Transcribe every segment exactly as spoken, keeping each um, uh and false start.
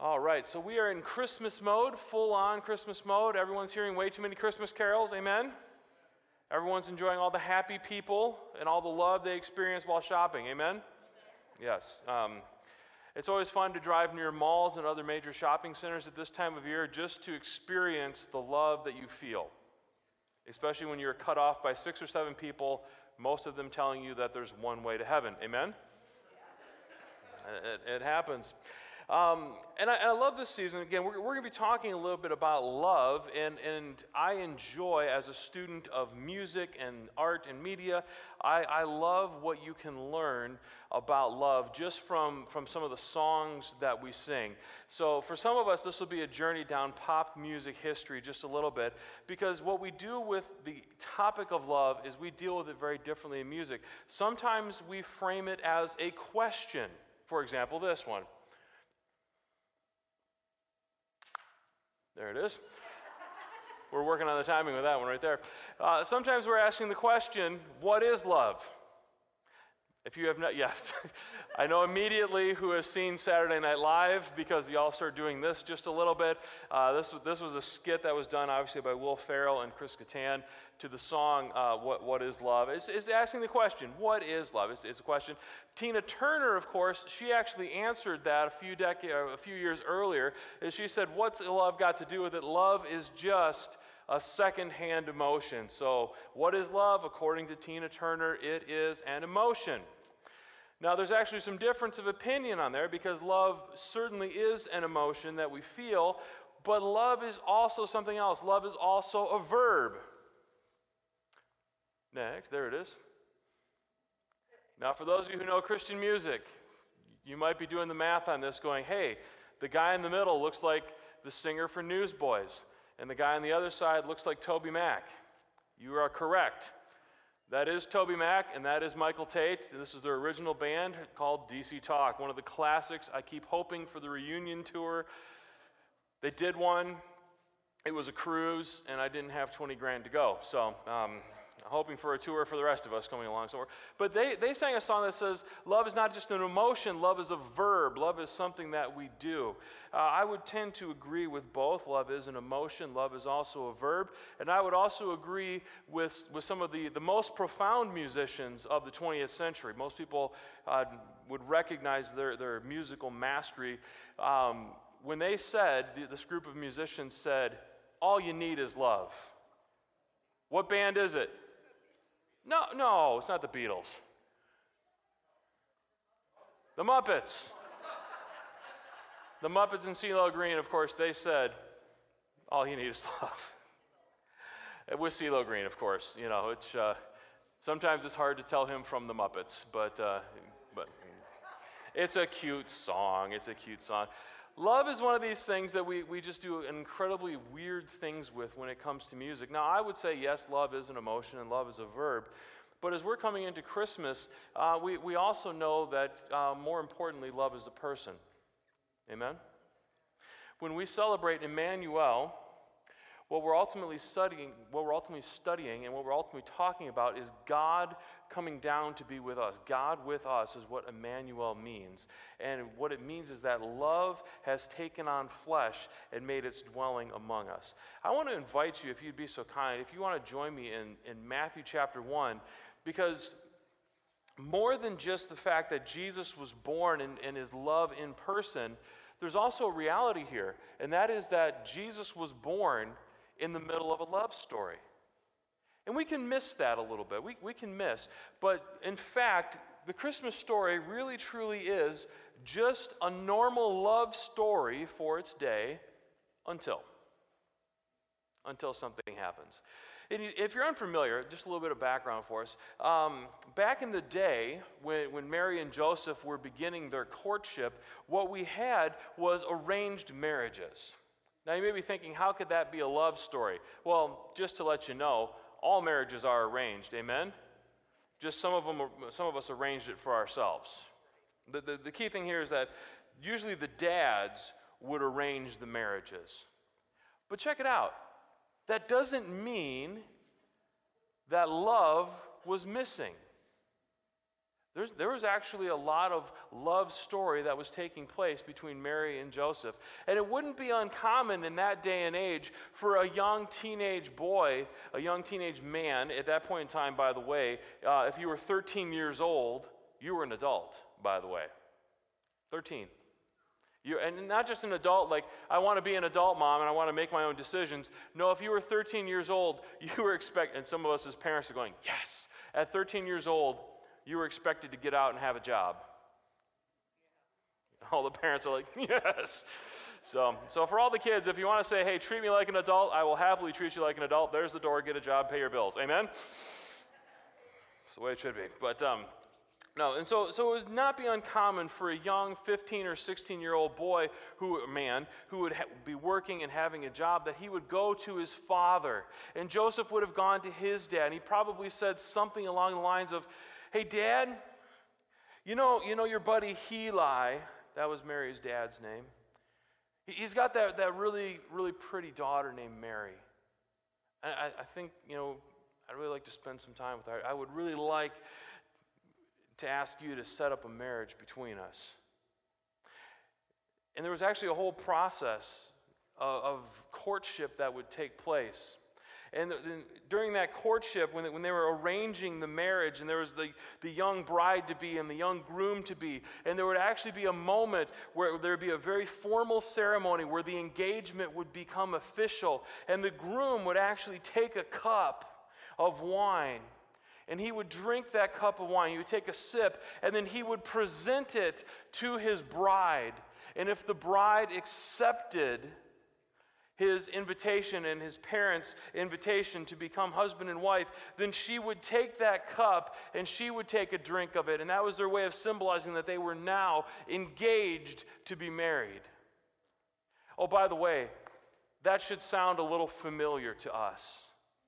All right, so we are in Christmas mode, full-on Christmas mode. Everyone's hearing way too many Christmas carols, amen? Everyone's enjoying all the happy people and all the love they experience while shopping, amen? Yes. Um, it's always fun to drive near malls and other major shopping centers at this time of year just to experience the love that you feel, especially when you're cut off by six or seven people, most of them telling you that there's one way to heaven, amen? It, it happens. Um, and, I, and I love this season. Again, we're, we're going to be talking a little bit about love, and, and I enjoy, as a student of music and art and media, I, I love what you can learn about love just from, from some of the songs that we sing. So for some of us, this will be a journey down pop music history just a little bit, because what we do with the topic of love is we deal with it very differently in music. Sometimes we frame it as a question. For example, this one. There it is. We're working on the timing with that one right there. Uh, sometimes we're asking the question, what is love? If you have not yet, I know immediately who has seen Saturday Night Live, because y'all start doing this just a little bit. Uh, this, this was a skit that was done obviously by Will Ferrell and Chris Kattan to the song, uh, what, what is Love? It's, it's asking the question, what is love? It's, it's a question. Tina Turner, of course, she actually answered that a few, dec- a few years earlier, as she said, what's love got to do with it? Love is just a second-hand emotion. So what is love? According to Tina Turner, it is an emotion. Now, there's actually some difference of opinion on there, because love certainly is an emotion that we feel, but love is also something else. Love is also a verb. Next, there it is. Now, for those of you who know Christian music, you might be doing the math on this going, hey, the guy in the middle looks like the singer for Newsboys, and the guy on the other side looks like Toby Mac. You are correct. That is Toby Mac, and that is Michael Tate. This is their original band called D C Talk, one of the classics. I keep hoping for the reunion tour. They did one. It was a cruise, and I didn't have twenty grand to go. So um, hoping for a tour for the rest of us coming along somewhere. But they, they sang a song that says, love is not just an emotion, love is a verb. Love is something that we do. Uh, I would tend to agree with both. Love is an emotion, love is also a verb. And I would also agree with, with some of the, the most profound musicians of the twentieth century. Most people uh, would recognize their, their musical mastery. Um, when they said, this group of musicians said, all you need is love. What band is it? No, no, it's not the Beatles. The Muppets. The Muppets and CeeLo Green, of course, they said, all you need is love. With CeeLo Green, of course. You know, it's, uh, sometimes it's hard to tell him from the Muppets, but, uh, but it's a cute song. It's a cute song. Love is one of these things that we, we just do incredibly weird things with when it comes to music. Now, I would say, yes, love is an emotion and love is a verb. But as we're coming into Christmas, uh, we, we also know that, uh, more importantly, love is a person. Amen? When we celebrate Emmanuel, what we're ultimately studying, what we're ultimately studying and what we're ultimately talking about is God coming down to be with us. God with us is what Emmanuel means. And what it means is that love has taken on flesh and made its dwelling among us. I want to invite you, if you'd be so kind, if you want to join me in, in Matthew chapter one, because more than just the fact that Jesus was born and, and his love in person, there's also a reality here, and that is that Jesus was born in the middle of a love story. And we can miss that a little bit. We, we can miss. But in fact, the Christmas story really truly is just a normal love story for its day until. Until something happens. And if you're unfamiliar, just a little bit of background for us. Um, back in the day, when, when Mary and Joseph were beginning their courtship, what we had was arranged marriages. Now you may be thinking, how could that be a love story? Well, just to let you know, all marriages are arranged, amen? Just some of them, some of us arranged it for ourselves. The, the, the key thing here is that usually the dads would arrange the marriages. But check it out. That doesn't mean that love was missing. There's, there was actually a lot of love story that was taking place between Mary and Joseph. And it wouldn't be uncommon in that day and age for a young teenage boy, a young teenage man, at that point in time, by the way, uh, if you were thirteen years old, you were an adult, by the way. thirteen. You, and not just an adult, like, I want to be an adult mom and I want to make my own decisions. No, if you were thirteen years old, you were expecting, and some of us as parents are going, yes. At thirteen years old, you were expected to get out and have a job. All the parents are like, yes. So, so for all the kids, if you want to say, hey, treat me like an adult, I will happily treat you like an adult. There's the door, get a job, pay your bills. Amen? That's the way it should be. But, um, no, and so, so it would not be uncommon for a young fifteen or sixteen-year-old boy, who, man, who would ha- be working and having a job, that he would go to his father. And Joseph would have gone to his dad, and he probably said something along the lines of, hey, Dad, you know, you know your buddy Heli, that was Mary's dad's name. He's got that, that really, really pretty daughter named Mary. And I, I think, you know, I'd really like to spend some time with her. I would really like to ask you to set up a marriage between us. And there was actually a whole process of, of courtship that would take place. And the, the, during that courtship, when, when they were arranging the marriage, and there was the, the young bride-to-be and the young groom-to-be, and there would actually be a moment where there would be a very formal ceremony where the engagement would become official, and the groom would actually take a cup of wine, and he would drink that cup of wine. He would take a sip, and then he would present it to his bride. And if the bride accepted his invitation and his parents' invitation to become husband and wife, then she would take that cup and she would take a drink of it. And that was their way of symbolizing that they were now engaged to be married. Oh, by the way, that should sound a little familiar to us.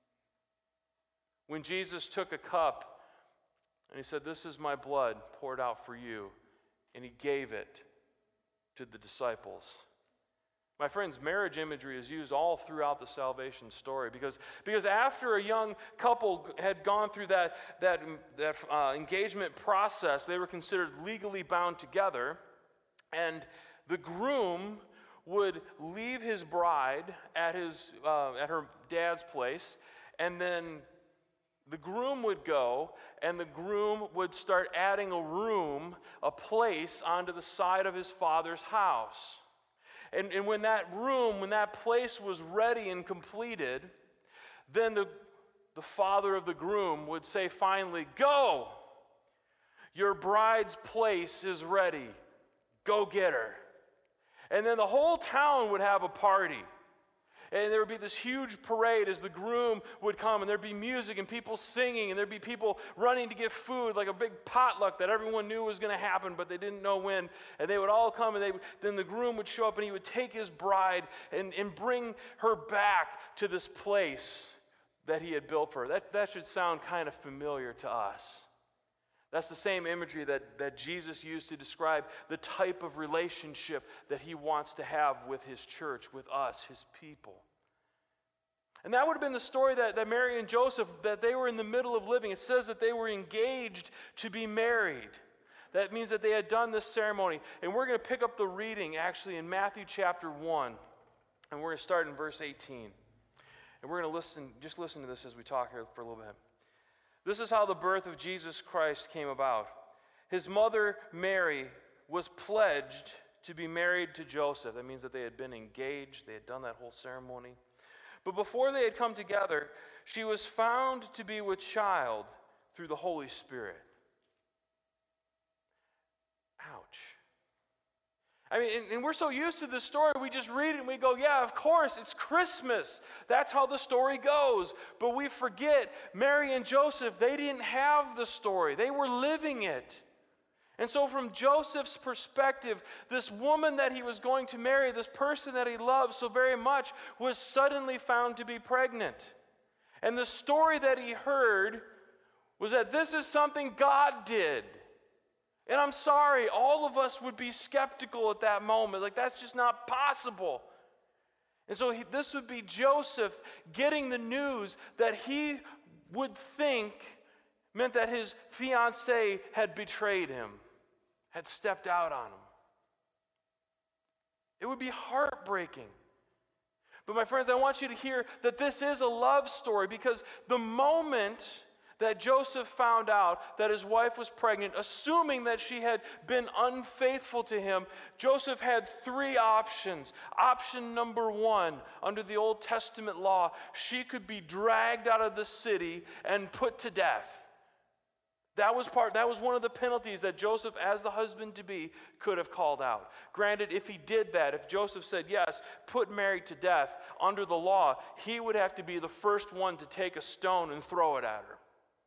When Jesus took a cup and he said, "This is my blood poured out for you," and he gave it to the disciples. My friends, marriage imagery is used all throughout the salvation story because, because after a young couple had gone through that, that, that uh, engagement process, they were considered legally bound together, and the groom would leave his bride at, his, uh, at her dad's place, and then the groom would go, and the groom would start adding a room, a place, onto the side of his father's house. And, and when that room, when that place was ready and completed, then the, the father of the groom would say finally, "Go! Your bride's place is ready. Go get her." And then the whole town would have a party. And there would be this huge parade as the groom would come, and there'd be music and people singing, and there'd be people running to get food, like a big potluck that everyone knew was going to happen, but they didn't know when. And they would all come, and they, then the groom would show up, and he would take his bride and, and bring her back to this place that he had built for her. That, that should sound kind of familiar to us. That's the same imagery that, that Jesus used to describe the type of relationship that he wants to have with his church, with us, his people. And that would have been the story that, that Mary and Joseph, that they were in the middle of living. It says that they were engaged to be married. That means that they had done this ceremony. And we're going to pick up the reading actually in Matthew chapter one. And we're going to start in verse eighteen. And we're going to listen, just listen to this as we talk here for a little bit. This is how the birth of Jesus Christ came about. His mother, Mary, was pledged to be married to Joseph. That means that they had been engaged. They had done that whole ceremony. But before they had come together, she was found to be with child through the Holy Spirit. Ouch. I mean, and, and we're so used to this story, we just read it and we go, yeah, of course, it's Christmas. That's how the story goes. But we forget, Mary and Joseph, they didn't have the story. They were living it. And so from Joseph's perspective, this woman that he was going to marry, this person that he loved so very much, was suddenly found to be pregnant. And the story that he heard was that this is something God did. And I'm sorry, all of us would be skeptical at that moment. Like, that's just not possible. And so he, this would be Joseph getting the news that he would think meant that his fiancée had betrayed him, had stepped out on him. It would be heartbreaking. But my friends, I want you to hear that this is a love story, because the moment that Joseph found out that his wife was pregnant, assuming that she had been unfaithful to him, Joseph had three options. Option number one, under the Old Testament law, she could be dragged out of the city and put to death. That was part, that was one of the penalties that Joseph, as the husband-to-be, could have called out. Granted, if he did that, if Joseph said, yes, put Mary to death, under the law, he would have to be the first one to take a stone and throw it at her.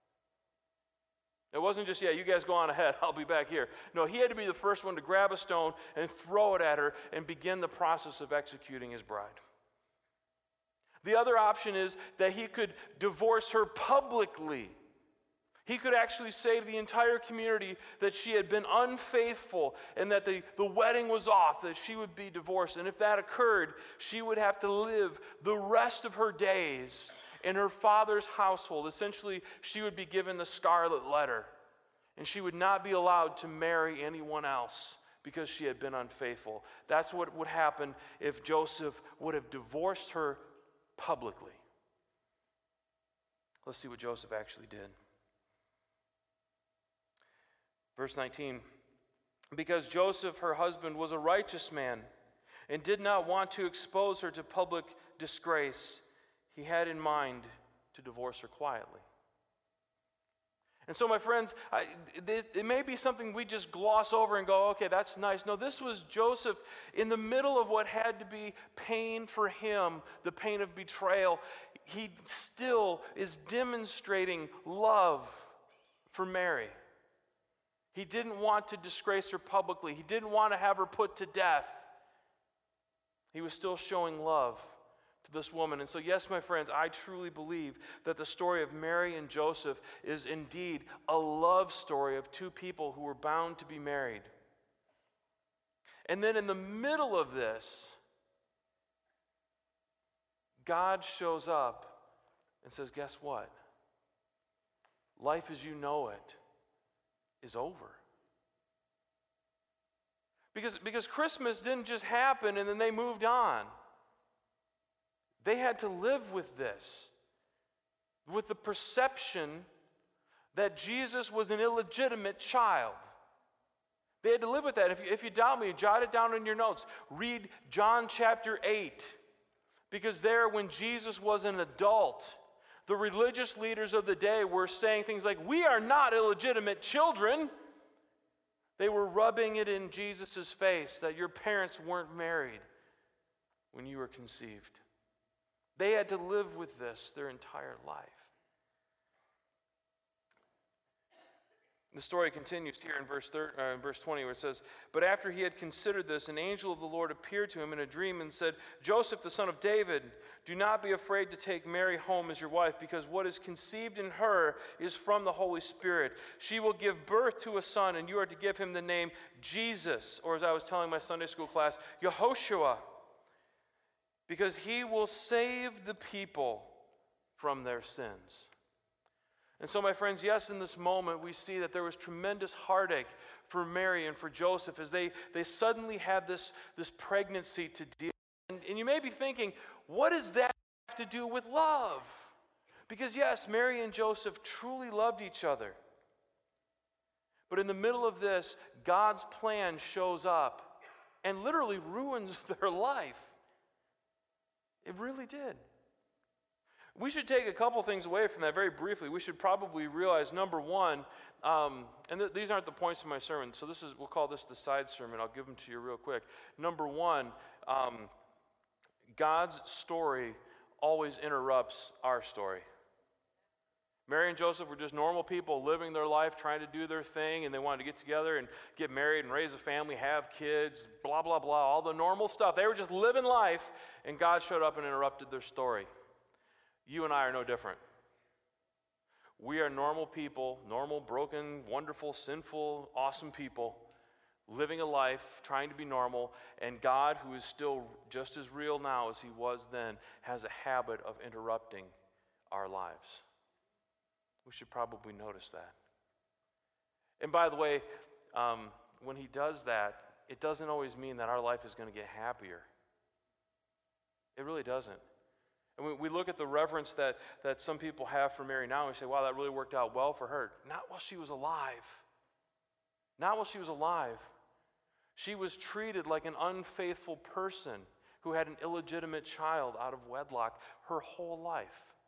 It wasn't just, yeah, you guys go on ahead, I'll be back here. No, he had to be the first one to grab a stone and throw it at her and begin the process of executing his bride. The other option is that he could divorce her publicly. He could actually say to the entire community that she had been unfaithful and that the, the wedding was off, that she would be divorced. And if that occurred, she would have to live the rest of her days in her father's household. Essentially, she would be given the scarlet letter, and she would not be allowed to marry anyone else because she had been unfaithful. That's what would happen if Joseph would have divorced her publicly. Let's see what Joseph actually did. Verse nineteen, because Joseph, her husband, was a righteous man and did not want to expose her to public disgrace, he had in mind to divorce her quietly. And so, my friends, I, it, it may be something we just gloss over and go, okay, that's nice. No, this was Joseph in the middle of what had to be pain for him, the pain of betrayal. He still is demonstrating love for Mary. He didn't want to disgrace her publicly. He didn't want to have her put to death. He was still showing love to this woman. And so, yes, my friends, I truly believe that the story of Mary and Joseph is indeed a love story of two people who were bound to be married. And then in the middle of this, God shows up and says, guess what? Life as you know it is over. Because, because Christmas didn't just happen and then they moved on. They had to live with this, with the perception that Jesus was an illegitimate child. They had to live with that. If you, if you doubt me, jot it down in your notes. Read John chapter eight. Because there, when Jesus was an adult, the religious leaders of the day were saying things like, we are not illegitimate children. They were rubbing it in Jesus' face that your parents weren't married when you were conceived. They had to live with this their entire life. The story continues here in verse, thirty, uh, in verse twenty, where it says, but after he had considered this, an angel of the Lord appeared to him in a dream and said, Joseph, the son of David, do not be afraid to take Mary home as your wife, because what is conceived in her is from the Holy Spirit. She will give birth to a son, and you are to give him the name Jesus, or as I was telling my Sunday school class, Yehoshua, because he will save the people from their sins. And so, my friends, yes, in this moment, we see that there was tremendous heartache for Mary and for Joseph as they, they suddenly had this, this pregnancy to deal with. And, and you may be thinking, what does that have to do with love? Because, yes, Mary and Joseph truly loved each other. But in the middle of this, God's plan shows up and literally ruins their life. It really did. We should take a couple things away from that very briefly. We should probably realize, number one, um, and th- these aren't the points of my sermon, so this is, we'll call this the side sermon. I'll give them to you real quick. Number one, um, God's story always interrupts our story. Mary and Joseph were just normal people living their life, trying to do their thing, and they wanted to get together and get married and raise a family, have kids, blah, blah, blah, all the normal stuff. They were just living life, and God showed up and interrupted their story. You and I are no different. We are normal people, normal, broken, wonderful, sinful, awesome people, living a life, trying to be normal, and God, who is still just as real now as he was then, has a habit of interrupting our lives. We should probably notice that. And by the way, um, when he does that, it doesn't always mean that our life is going to get happier. It really doesn't. And we, we look at the reverence that, that some people have for Mary now, and we say, wow, that really worked out well for her. Not while she was alive. Not while she was alive. She was treated like an unfaithful person who had an illegitimate child out of wedlock her whole life.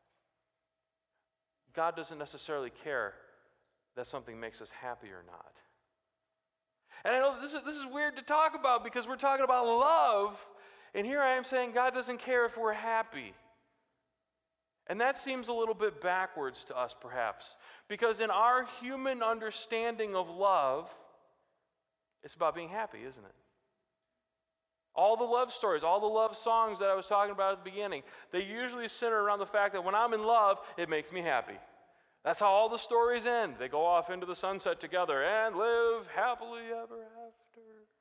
God doesn't necessarily care that something makes us happy or not. And I know this is, this is weird to talk about because we're talking about love, and here I am saying God doesn't care if we're happy. And that seems a little bit backwards to us, perhaps, because in our human understanding of love, it's about being happy, isn't it? All the love stories, all the love songs that I was talking about at the beginning, they usually center around the fact that when I'm in love, it makes me happy. That's how all the stories end. They go off into the sunset together and live happily ever after.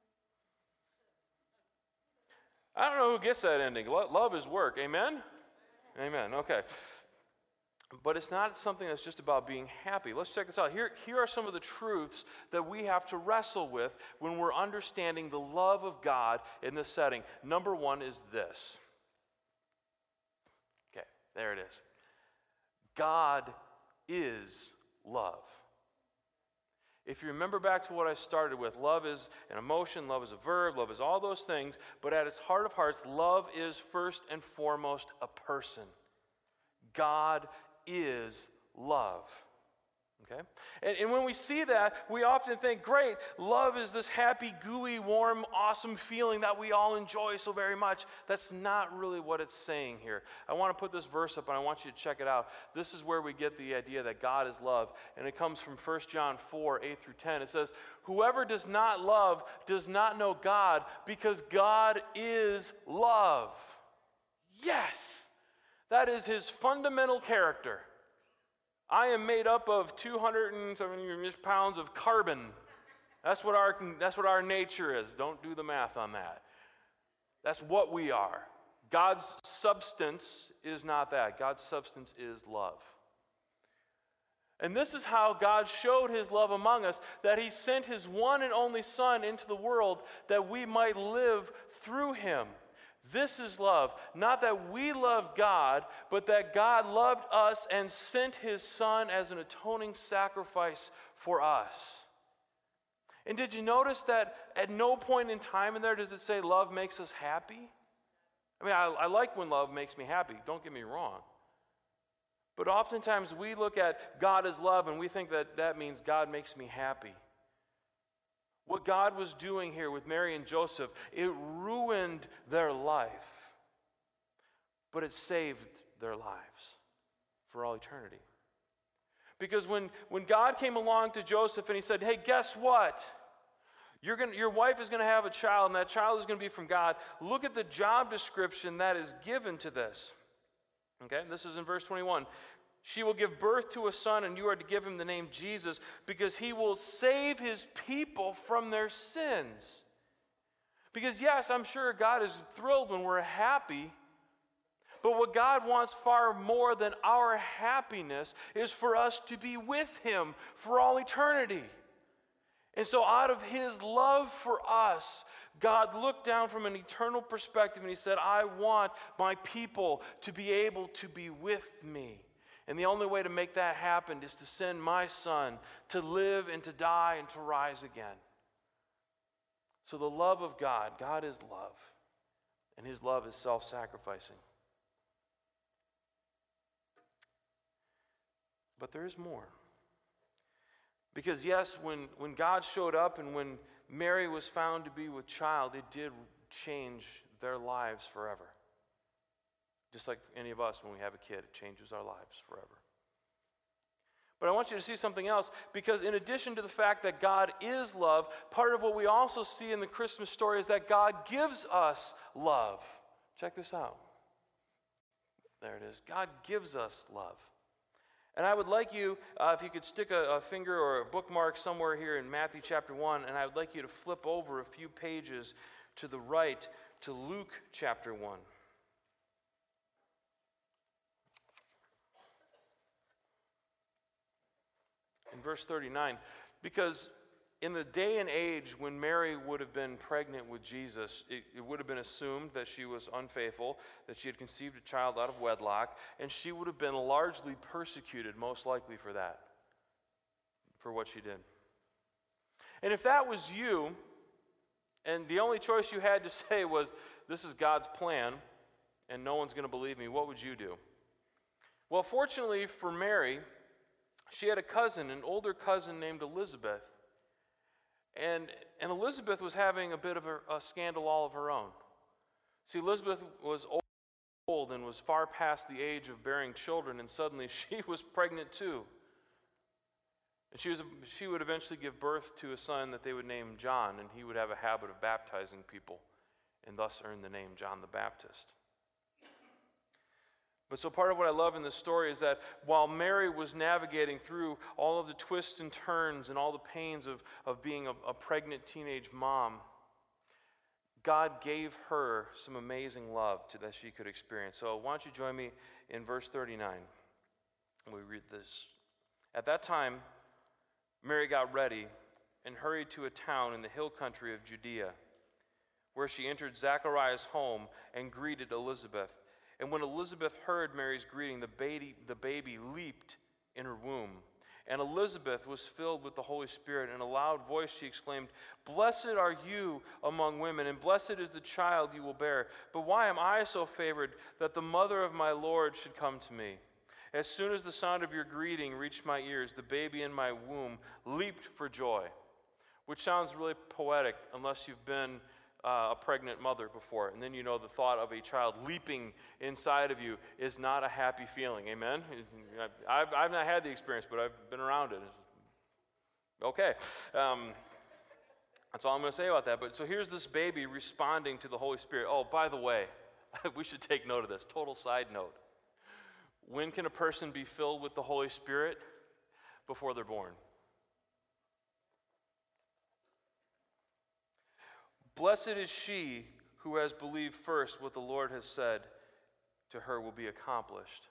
I don't know who gets that ending. Love is work. Amen? Amen. Okay. But it's not something that's just about being happy. Let's check this out. Here, here are some of the truths that we have to wrestle with when we're understanding the love of God in this setting. Number one is this. Okay, there it is. God is love. If you remember back to what I started with, love is an emotion, love is a verb, love is all those things, but at its heart of hearts, love is first and foremost a person. God is love. Okay? And, and when we see that, we often think, great, love is this happy, gooey, warm, awesome feeling that we all enjoy so very much. That's not really what it's saying here. I want to put this verse up and I want you to check it out. This is where we get the idea that God is love. And it comes from First John four, eight through ten. It says, whoever does not love does not know God, because God is love. Yes! That is his fundamental character. I am made up of two hundred seventy pounds of carbon. That's what our, that's what our nature is. Don't do the math on that. That's what we are. God's substance is not that. God's substance is love. And this is how God showed his love among us, that he sent his one and only Son into the world that we might live through him. This is love, not that we love God, but that God loved us and sent his Son as an atoning sacrifice for us. And did you notice that at no point in time in there does it say love makes us happy? I mean, I, I like when love makes me happy, don't get me wrong. But oftentimes we look at God as love and we think that that means God makes me happy. What God was doing here with Mary and Joseph, it ruined their life, but it saved their lives for all eternity. Because when, when God came along to Joseph and he said, hey, guess what? You're gonna, your wife is going to have a child, and that child is going to be from God. Look at the job description that is given to this. Okay, this is in verse twenty-one. She will give birth to a son, and you are to give him the name Jesus, because he will save his people from their sins. Because yes, I'm sure God is thrilled when we're happy, but what God wants far more than our happiness is for us to be with him for all eternity. And so out of his love for us, God looked down from an eternal perspective and he said, I want my people to be able to be with me. And the only way to make that happen is to send my Son to live and to die and to rise again. So the love of God, God is love, and his love is self-sacrificing. But there is more. Because yes, when, when God showed up and when Mary was found to be with child, it did change their lives forever. Just like any of us, when we have a kid, it changes our lives forever. But I want you to see something else, because in addition to the fact that God is love, part of what we also see in the Christmas story is that God gives us love. Check this out. There it is. God gives us love. And I would like you, uh, if you could stick a, a finger or a bookmark somewhere here in Matthew chapter one, and I would like you to flip over a few pages to the right to Luke chapter one. in verse thirty-nine, because in the day and age when Mary would have been pregnant with Jesus, it, it would have been assumed that she was unfaithful, that she had conceived a child out of wedlock, and she would have been largely persecuted, most likely for that, for what she did. And if that was you, and the only choice you had to say was, this is God's plan, and no one's going to believe me, what would you do? Well, fortunately for Mary, she had a cousin, an older cousin named Elizabeth. And, and Elizabeth was having a bit of a, a scandal all of her own. See, Elizabeth was old and was far past the age of bearing children, and suddenly she was pregnant too. And she, was, she would eventually give birth to a son that they would name John, and he would have a habit of baptizing people, and thus earn the name John the Baptist. But so part of what I love in this story is that while Mary was navigating through all of the twists and turns and all the pains of, of being a, a pregnant teenage mom, God gave her some amazing love to, that she could experience. So why don't you join me in verse thirty-nine. We read this. At that time, Mary got ready and hurried to a town in the hill country of Judea, where she entered Zachariah's home and greeted Elizabeth. And when Elizabeth heard Mary's greeting, the baby, the baby leaped in her womb. And Elizabeth was filled with the Holy Spirit. In a loud voice she exclaimed, "Blessed are you among women, and blessed is the child you will bear. But why am I so favored that the mother of my Lord should come to me? As soon as the sound of your greeting reached my ears, the baby in my womb leaped for joy." Which sounds really poetic unless you've been Uh, a pregnant mother before, and then you know the thought of a child leaping inside of you is not a happy feeling. Amen? I've, I've not had the experience, but I've been around it. Okay. Um, that's all I'm going to say about that. But so here's this baby responding to the Holy Spirit. Oh, by the way, we should take note of this. Total side note. When can a person be filled with the Holy Spirit? Before they're born. Blessed is she who has believed first what the Lord has said to her will be accomplished.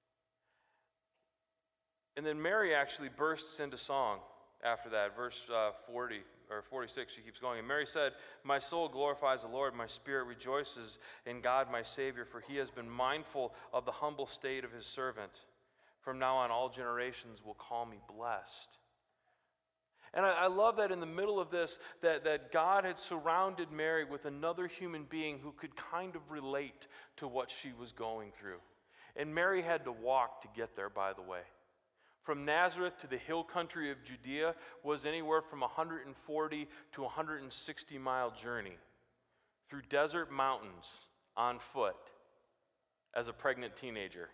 And then Mary actually bursts into song after that. Verse uh, forty or forty-six, she keeps going. And Mary said, "My soul glorifies the Lord, my spirit rejoices in God my Savior, for he has been mindful of the humble state of his servant. From now on all generations will call me blessed." And I, I love that in the middle of this, that, that God had surrounded Mary with another human being who could kind of relate to what she was going through. And Mary had to walk to get there, by the way. From Nazareth to the hill country of Judea was anywhere from one hundred forty to one hundred sixty mile journey through desert mountains on foot as a pregnant teenager.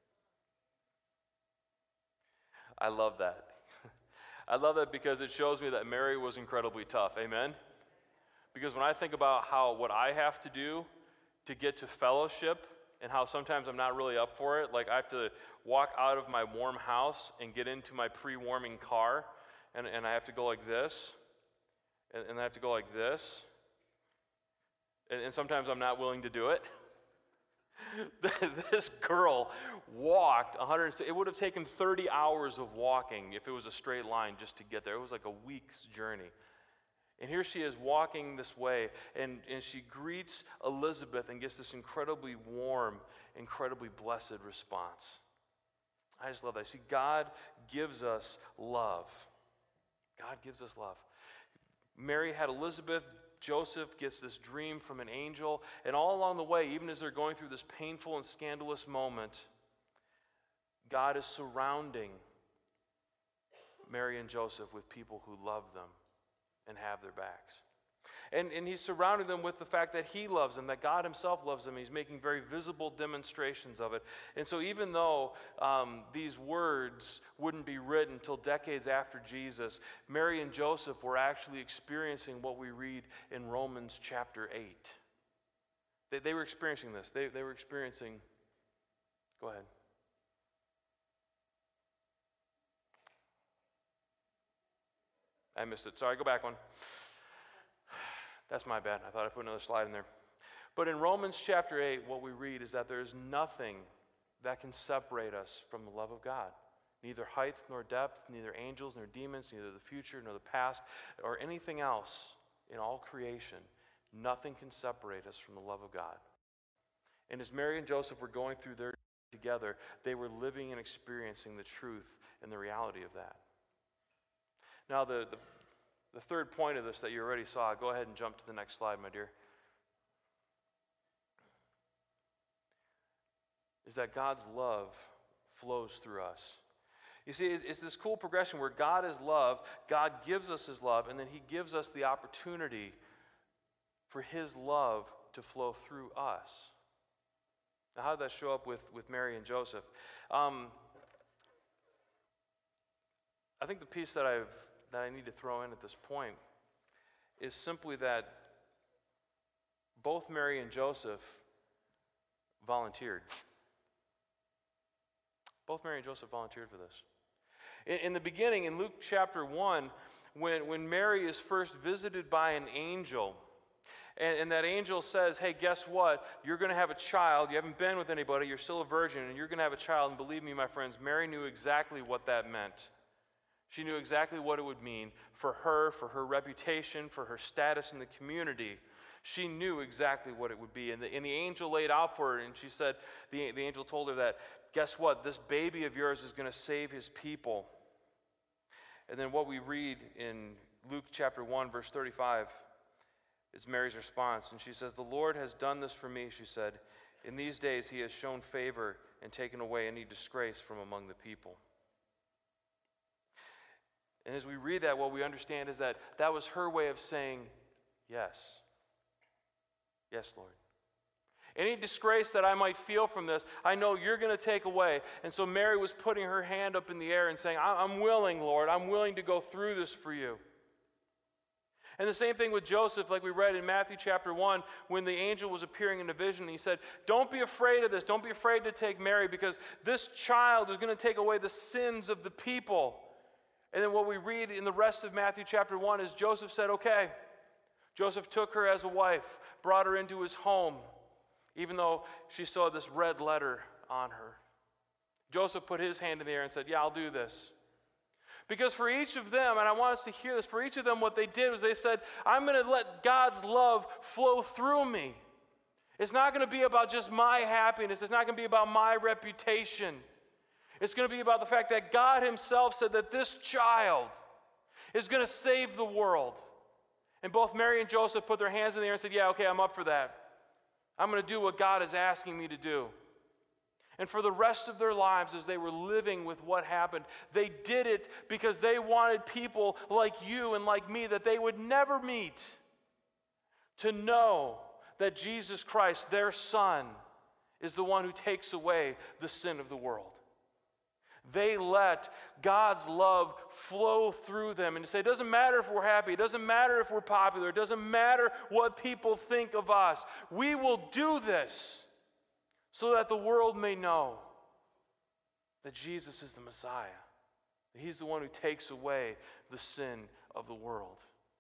I love that. I love that because it shows me that Mary was incredibly tough. Amen? Because when I think about how what I have to do to get to fellowship and how sometimes I'm not really up for it, like I have to walk out of my warm house and get into my pre-warming car, and, and I have to go like this, and, and I have to go like this, and, and sometimes I'm not willing to do it. This girl walked one hundred, it would have taken thirty hours of walking if it was a straight line just to get there. It was like a week's journey. And here she is walking this way, and, and she greets Elizabeth and gets this incredibly warm, incredibly blessed response. I just love that. See, God gives us love. God gives us love. Mary had Elizabeth. Joseph gets this dream from an angel, and all along the way, even as they're going through this painful and scandalous moment, God is surrounding Mary and Joseph with people who love them and have their backs. And, and he's surrounding them with the fact that he loves them, that God himself loves them. He's making very visible demonstrations of it. And so even though um, these words wouldn't be written until decades after Jesus, Mary and Joseph were actually experiencing what we read in Romans chapter eight. They, they were experiencing this. They, they were experiencing... Go ahead. I missed it. Sorry, go back one. That's my bad. I thought I put another slide in there. But in Romans chapter eight, what we read is that there is nothing that can separate us from the love of God. Neither height nor depth, neither angels nor demons, neither the future nor the past, or anything else in all creation, nothing can separate us from the love of God. And as Mary and Joseph were going through their together, they were living and experiencing the truth and the reality of that. Now, the, the, the third point of this that you already saw, go ahead and jump to the next slide, my dear, is that God's love flows through us. You see, it's this cool progression where God is love, God gives us his love, and then he gives us the opportunity for his love to flow through us. Now, how did that show up with, with Mary and Joseph? Um, I think the piece that I've that I need to throw in at this point is simply that both Mary and Joseph volunteered. Both Mary and Joseph volunteered for this. In, in the beginning, in Luke chapter one, when, when Mary is first visited by an angel, and, and that angel says, hey, guess what? You're going to have a child. You haven't been with anybody. You're still a virgin, and you're going to have a child. And believe me, my friends, Mary knew exactly what that meant. She knew exactly what it would mean for her, for her reputation, for her status in the community. She knew exactly what it would be. And the, and the angel laid out for her, and she said, the, the angel told her that, guess what? This baby of yours is going to save his people. And then what we read in Luke chapter one, verse thirty-five, is Mary's response. And she says, the Lord has done this for me, she said. In these days he has shown favor and taken away any disgrace from among the people. And as we read that, what we understand is that that was her way of saying, yes. Yes, Lord. Any disgrace that I might feel from this, I know you're going to take away. And so Mary was putting her hand up in the air and saying, I'm willing, Lord. I'm willing to go through this for you. And the same thing with Joseph, like we read in Matthew chapter one, when the angel was appearing in a vision, he said, don't be afraid of this. Don't be afraid to take Mary, because this child is going to take away the sins of the people. And then what we read in the rest of Matthew chapter one is Joseph said, okay. Joseph took her as a wife, brought her into his home, even though she saw this red letter on her. Joseph put his hand in the air and said, yeah, I'll do this. Because for each of them, and I want us to hear this, for each of them what they did was they said, I'm going to let God's love flow through me. It's not going to be about just my happiness. It's not going to be about my reputation. It's going to be about the fact that God himself said that this child is going to save the world. And both Mary and Joseph put their hands in the air and said, yeah, okay, I'm up for that. I'm going to do what God is asking me to do. And for the rest of their lives, as they were living with what happened, they did it because they wanted people like you and like me that they would never meet to know that Jesus Christ, their Son, is the one who takes away the sin of the world. They let God's love flow through them and say, it doesn't matter if we're happy, it doesn't matter if we're popular, it doesn't matter what people think of us. We will do this so that the world may know that Jesus is the Messiah, that he's the one who takes away the sin of the world.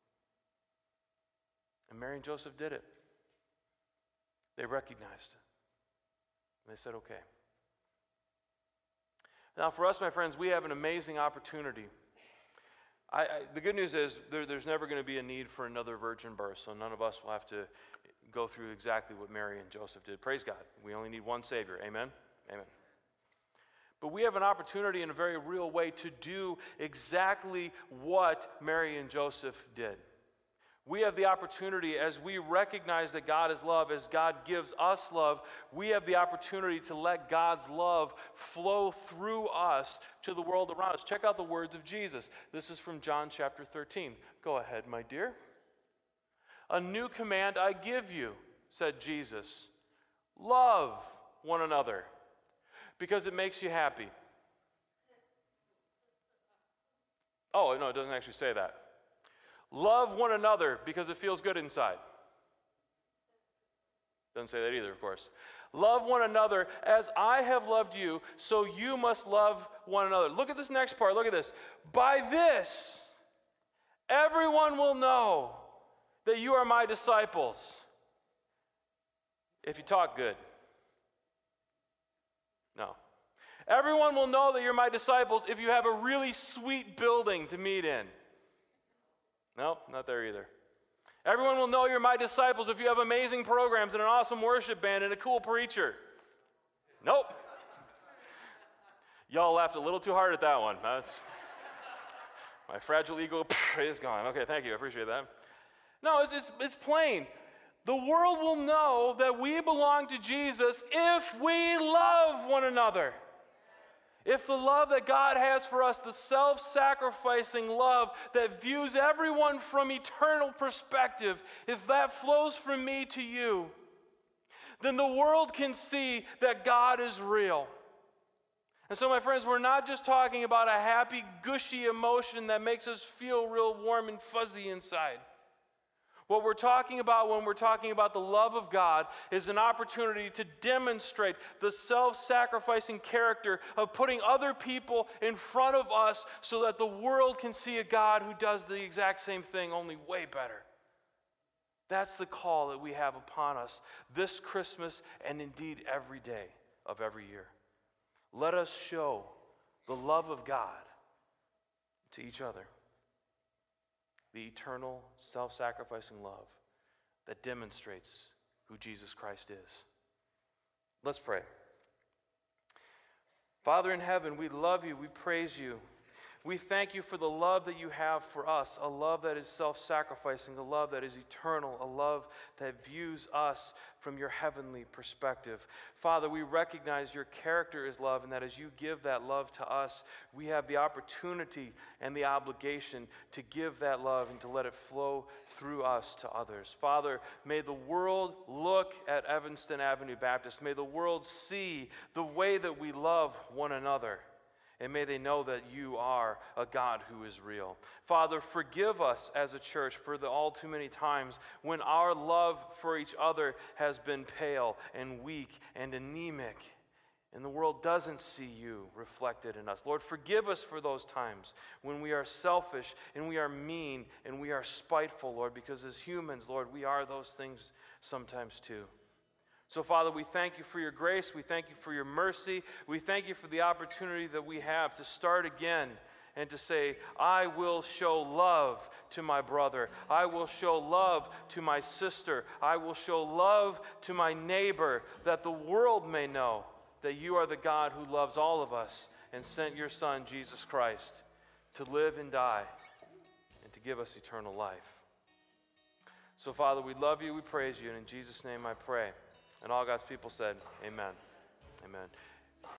And Mary and Joseph did it. They recognized it. And they said, okay. Now, for us, my friends, we have an amazing opportunity. I, I, the good news is there, there's never going to be a need for another virgin birth, so none of us will have to go through exactly what Mary and Joseph did. Praise God. We only need one Savior. Amen? Amen. But we have an opportunity in a very real way to do exactly what Mary and Joseph did. We have the opportunity, as we recognize that God is love, as God gives us love, we have the opportunity to let God's love flow through us to the world around us. Check out the words of Jesus. This is from John chapter thirteen. Go ahead, my dear. A new command I give you, said Jesus. Love one another, because it makes you happy. Oh, no, it doesn't actually say that. Love one another because it feels good inside. Doesn't say that either, of course. Love one another as I have loved you, so you must love one another. Look at this next part. Look at this. By this, everyone will know that you are my disciples if you talk good. No. Everyone will know that you're my disciples if you have a really sweet building to meet in. Nope, not there either. Everyone will know you're my disciples if you have amazing programs and an awesome worship band and a cool preacher. Nope. Y'all laughed a little too hard at that one. That's, my fragile ego is gone. Okay, thank you. I appreciate that. No, it's, it's, it's plain. The world will know that we belong to Jesus if we love one another. If the love that God has for us, the self-sacrificing love that views everyone from eternal perspective, if that flows from me to you, then the world can see that God is real. And so, my friends, we're not just talking about a happy, gushy emotion that makes us feel real warm and fuzzy inside. What we're talking about when we're talking about the love of God is an opportunity to demonstrate the self-sacrificing character of putting other people in front of us so that the world can see a God who does the exact same thing, only way better. That's the call that we have upon us this Christmas and indeed every day of every year. Let us show the love of God to each other. The eternal, self-sacrificing love that demonstrates who Jesus Christ is. Let's pray. Father in heaven, we love you, we praise you. We thank you for the love that you have for us, a love that is self-sacrificing, a love that is eternal, a love that views us from your heavenly perspective. Father, we recognize your character is love, and that as you give that love to us, we have the opportunity and the obligation to give that love and to let it flow through us to others. Father, may the world look at Evanston Avenue Baptist. May the world see the way that we love one another. And may they know that you are a God who is real. Father, forgive us as a church for the all too many times when our love for each other has been pale and weak and anemic, and the world doesn't see you reflected in us. Lord, forgive us for those times when we are selfish and we are mean and we are spiteful, Lord, because as humans, Lord, we are those things sometimes too. So, Father, we thank you for your grace. We thank you for your mercy. We thank you for the opportunity that we have to start again and to say, I will show love to my brother. I will show love to my sister. I will show love to my neighbor, that the world may know that you are the God who loves all of us and sent your Son, Jesus Christ, to live and die and to give us eternal life. So, Father, we love you, we praise you, and in Jesus' name I pray. And all God's people said, amen. Amen.